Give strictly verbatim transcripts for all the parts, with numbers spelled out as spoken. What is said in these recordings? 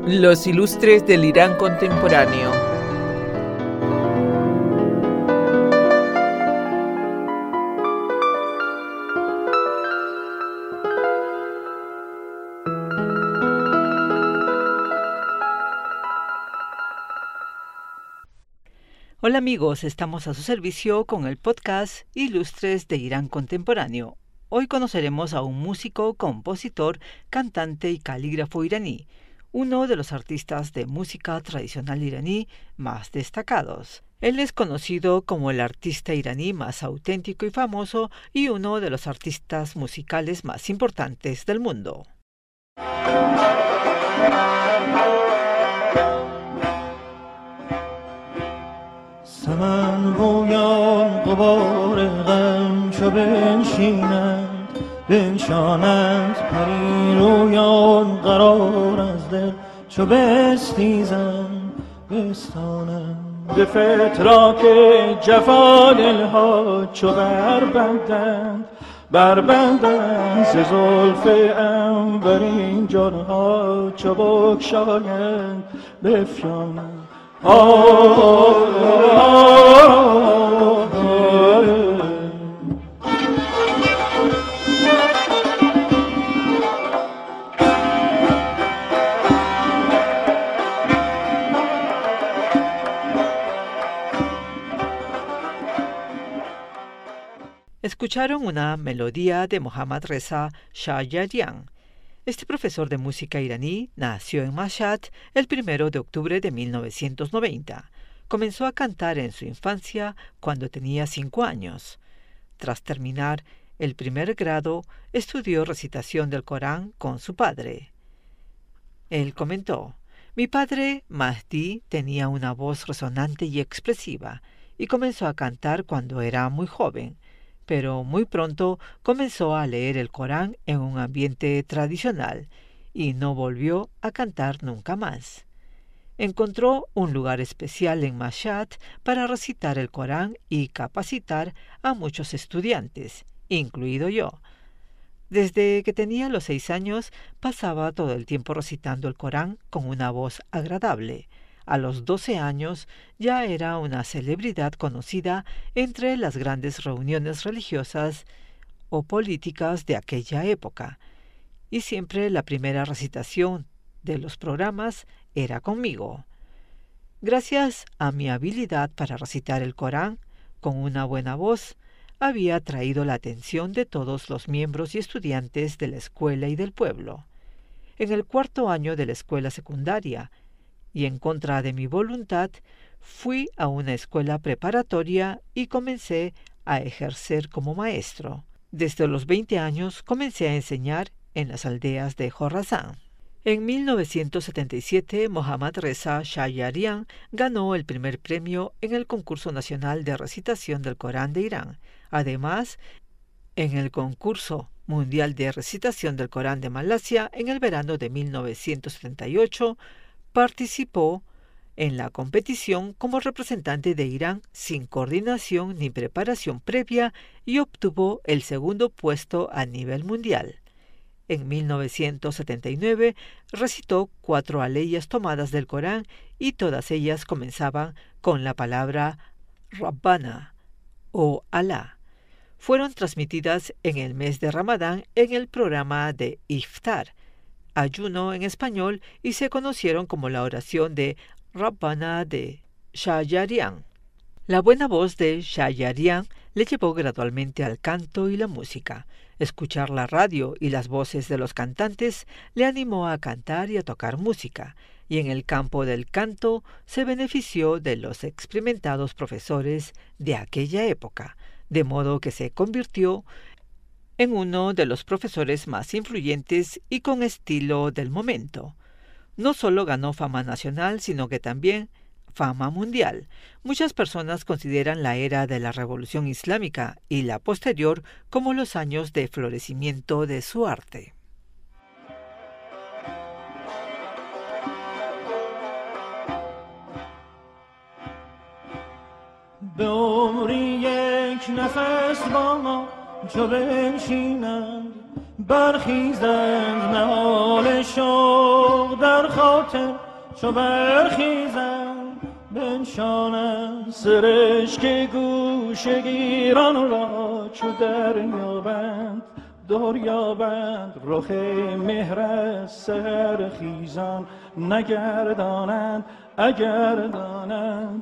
Los ilustres del Irán contemporáneo. Hola amigos, estamos a su servicio con el podcast Ilustres de Irán contemporáneo. Hoy conoceremos a un músico, compositor, cantante y calígrafo iraní, uno de los artistas de música tradicional iraní más destacados. Él es conocido como el artista iraní más auténtico y famoso y uno de los artistas musicales más importantes del mundo. سمن رویان غبار غم چو بنشینند بنشانند پری رویان قرار از دل چو بستیزند بستانند به فتراک جفا دلها چو بربندند بربندند ز زلف عنبرین جانها چو بگشایند بفشانند. Escucharon una melodía de Mohammad Reza Shajarian. Este profesor de música iraní nació en Mashhad el primero de octubre de mil novecientos noventa. Comenzó a cantar en su infancia cuando tenía cinco años. Tras terminar el primer grado, estudió recitación del Corán con su padre. Él comentó: "Mi padre, Mahdi, tenía una voz resonante y expresiva y comenzó a cantar cuando era muy joven. Pero muy pronto comenzó a leer el Corán en un ambiente tradicional y no volvió a cantar nunca más. Encontró un lugar especial en Mashhad para recitar el Corán y capacitar a muchos estudiantes, incluido yo. Desde que tenía los seis años pasaba todo el tiempo recitando el Corán con una voz agradable. A los doce años ya era una celebridad conocida entre las grandes reuniones religiosas o políticas de aquella época, y siempre la primera recitación de los programas era conmigo. Gracias a mi habilidad para recitar el Corán con una buena voz, había atraído la atención de todos los miembros y estudiantes de la escuela y del pueblo. En el cuarto año de la escuela secundaria, y en contra de mi voluntad, fui a una escuela preparatoria y comencé a ejercer como maestro. Desde los veinte años comencé a enseñar en las aldeas de Jorasán. En mil novecientos setenta y siete, Mohammad Reza Shajarian ganó el primer premio en el concurso nacional de recitación del Corán de Irán. Además, en el concurso mundial de recitación del Corán de Malasia, en el verano de mil novecientos setenta y ocho, participó en la competición como representante de Irán sin coordinación ni preparación previa y obtuvo el segundo puesto a nivel mundial. En mil novecientos setenta y nueve recitó cuatro aleyas tomadas del Corán y todas ellas comenzaban con la palabra Rabbana o Alá. Fueron transmitidas en el mes de Ramadán en el programa de Iftar, ayuno en español, y se conocieron como la oración de Rabbana de Shajarian. La buena voz de Shajarian le llevó gradualmente al canto y la música. Escuchar la radio y las voces de los cantantes le animó a cantar y a tocar música, y en el campo del canto se benefició de los experimentados profesores de aquella época, de modo que se convirtió en uno de los profesores más influyentes y con estilo del momento. No solo ganó fama nacional, sino que también fama mundial. Muchas personas consideran la era de la Revolución Islámica y la posterior como los años de florecimiento de su arte. به عمری یک نفس با ما چو بنشینند برخیزند نهال شوق در خاطر چو برخیزند بنشانند سرشک گوش گیران را چو دریابند دریابند رخ مهر از سر خیزان نگردانند اگر دانند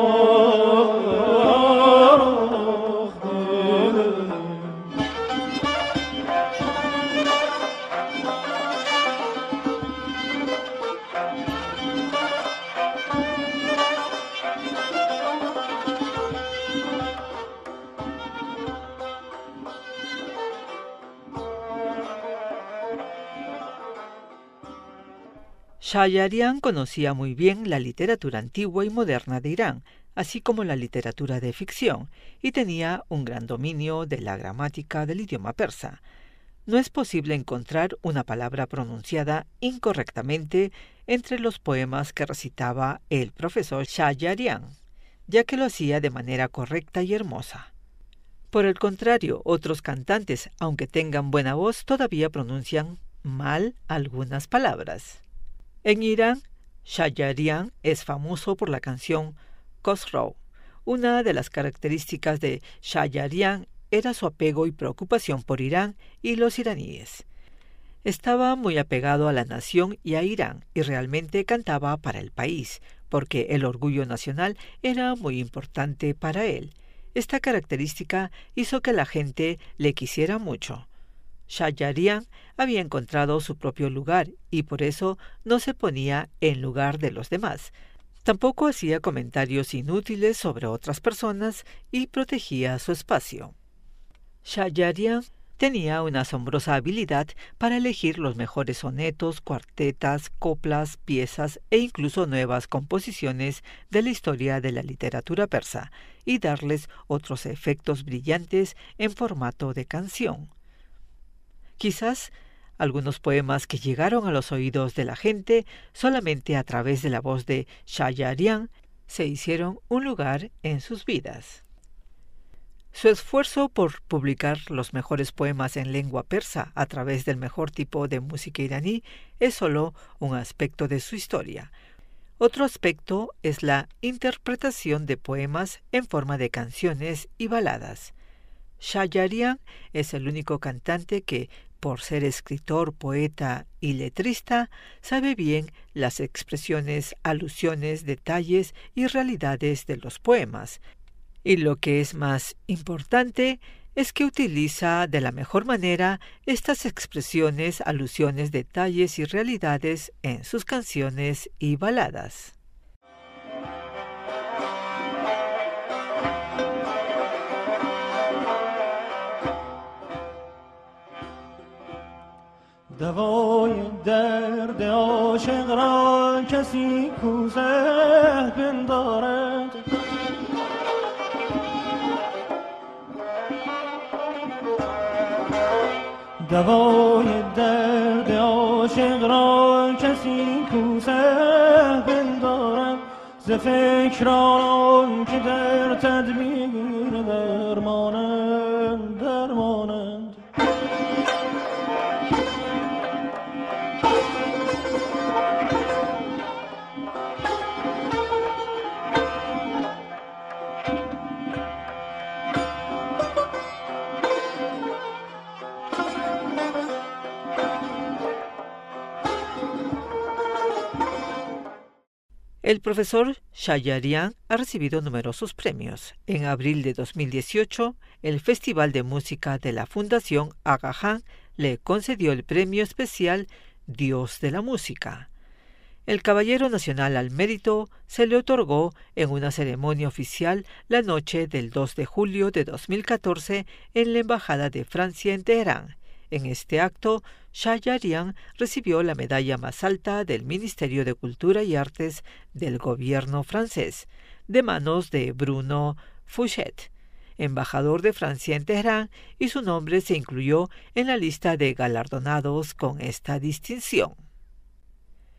Shajarian conocía muy bien la literatura antigua y moderna de Irán, así como la literatura de ficción, y tenía un gran dominio de la gramática del idioma persa. No es posible encontrar una palabra pronunciada incorrectamente entre los poemas que recitaba el profesor Shajarian, ya que lo hacía de manera correcta y hermosa. Por el contrario, otros cantantes, aunque tengan buena voz, todavía pronuncian mal algunas palabras. En Irán, Shajarian es famoso por la canción Khosrow. Una de las características de Shajarian era su apego y preocupación por Irán y los iraníes. Estaba muy apegado a la nación y a Irán, y realmente cantaba para el país, porque el orgullo nacional era muy importante para él. Esta característica hizo que la gente le quisiera mucho. Shajarian había encontrado su propio lugar y por eso no se ponía en lugar de los demás. Tampoco hacía comentarios inútiles sobre otras personas y protegía su espacio. Shajarian tenía una asombrosa habilidad para elegir los mejores sonetos, cuartetas, coplas, piezas e incluso nuevas composiciones de la historia de la literatura persa y darles otros efectos brillantes en formato de canción. Quizás algunos poemas que llegaron a los oídos de la gente solamente a través de la voz de Shajarian se hicieron un lugar en sus vidas. Su esfuerzo por publicar los mejores poemas en lengua persa a través del mejor tipo de música iraní es solo un aspecto de su historia. Otro aspecto es la interpretación de poemas en forma de canciones y baladas. Shajarian es el único cantante que, por ser escritor, poeta y letrista, sabe bien las expresiones, alusiones, detalles y realidades de los poemas. Y lo que es más importante es que utiliza de la mejor manera estas expresiones, alusiones, detalles y realidades en sus canciones y baladas. دوای درد عاشق را کسی کوزه پندارد دوای درد عاشق را کسی کوزه پندارد ز فکران که در تدبیر درمانند درمانند El profesor Shajarian ha recibido numerosos premios. En abril de dos mil dieciocho, el Festival de Música de la Fundación Aga Khan le concedió el premio especial Dios de la Música. El Caballero Nacional al Mérito se le otorgó en una ceremonia oficial la noche del dos de julio de dos mil catorce en la Embajada de Francia en Teherán. En este acto, Shajarian recibió la medalla más alta del Ministerio de Cultura y Artes del gobierno francés, de manos de Bruno Fouchet, embajador de Francia en Teherán, y su nombre se incluyó en la lista de galardonados con esta distinción.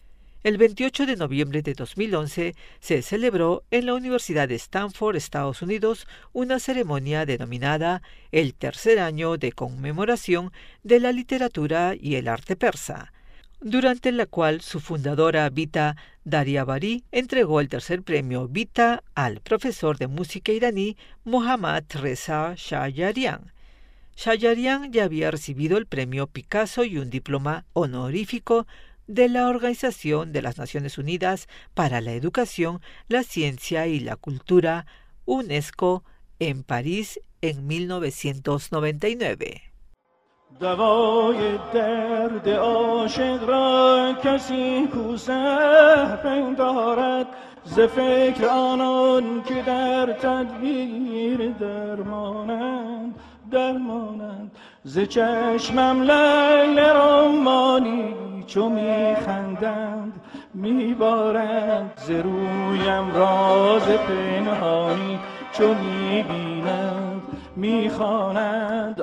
El veintiocho de noviembre de dos mil once se celebró en la Universidad de Stanford, Estados Unidos, una ceremonia denominada el tercer año de conmemoración de la literatura y el arte persa, durante la cual su fundadora Vita Daryabari entregó el tercer premio Vita al profesor de música iraní Mohammad Reza Shajarian. Shajarian ya había recibido el premio Picasso y un diploma honorífico de la Organización de las Naciones Unidas para la Educación, la Ciencia y la Cultura, UNESCO, en París en mil novecientos noventa y nueve. دوای درد عاشق را کسی کو سپندارد ز فکر آنان که در تدبیر درمانند درمانند ز چشمم لیل رمانی چو میخندند میبارند ز رویم راز پنهانی چو میبینند میخوانند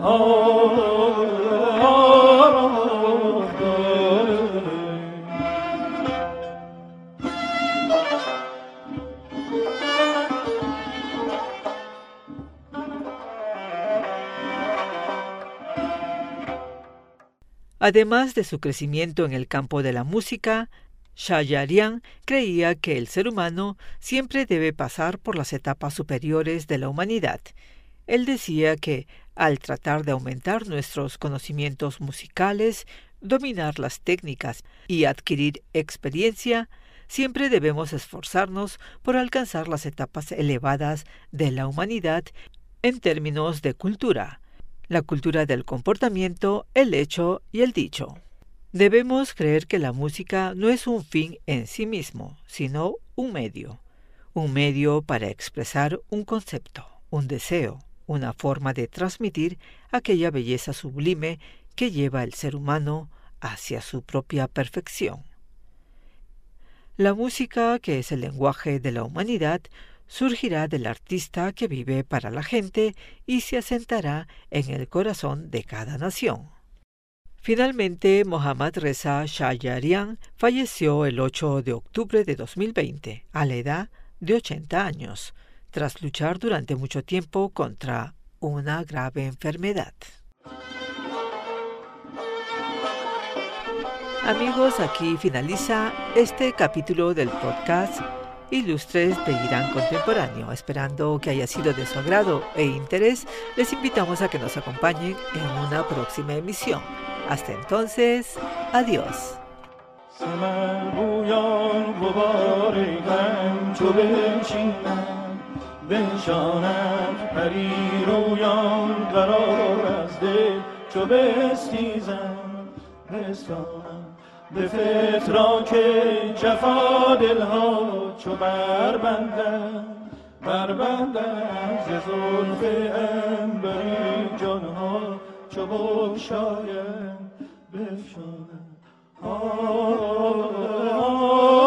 Además de su crecimiento en el campo de la música, Shajarian creía que el ser humano siempre debe pasar por las etapas superiores de la humanidad. Él decía que, al tratar de aumentar nuestros conocimientos musicales, dominar las técnicas y adquirir experiencia, siempre debemos esforzarnos por alcanzar las etapas elevadas de la humanidad en términos de cultura, la cultura del comportamiento, el hecho y el dicho. Debemos creer que la música no es un fin en sí mismo, sino un medio, un medio para expresar un concepto, un deseo, una forma de transmitir aquella belleza sublime que lleva el ser humano hacia su propia perfección. La música, que es el lenguaje de la humanidad, surgirá del artista que vive para la gente y se asentará en el corazón de cada nación. Finalmente, Mohammad Reza Shajarian falleció el ocho de octubre de dos mil veinte, a la edad de ochenta años, tras luchar durante mucho tiempo contra una grave enfermedad. Amigos, aquí finaliza este capítulo del podcast Ilustres de Irán Contemporáneo. Esperando que haya sido de su agrado e interés, les invitamos a que nos acompañen en una próxima emisión. Hasta entonces, adiós. به فتراک جفا دلها چو بربندند بربندند ز زلف عنبرین جانها چو بگشایند بفشانند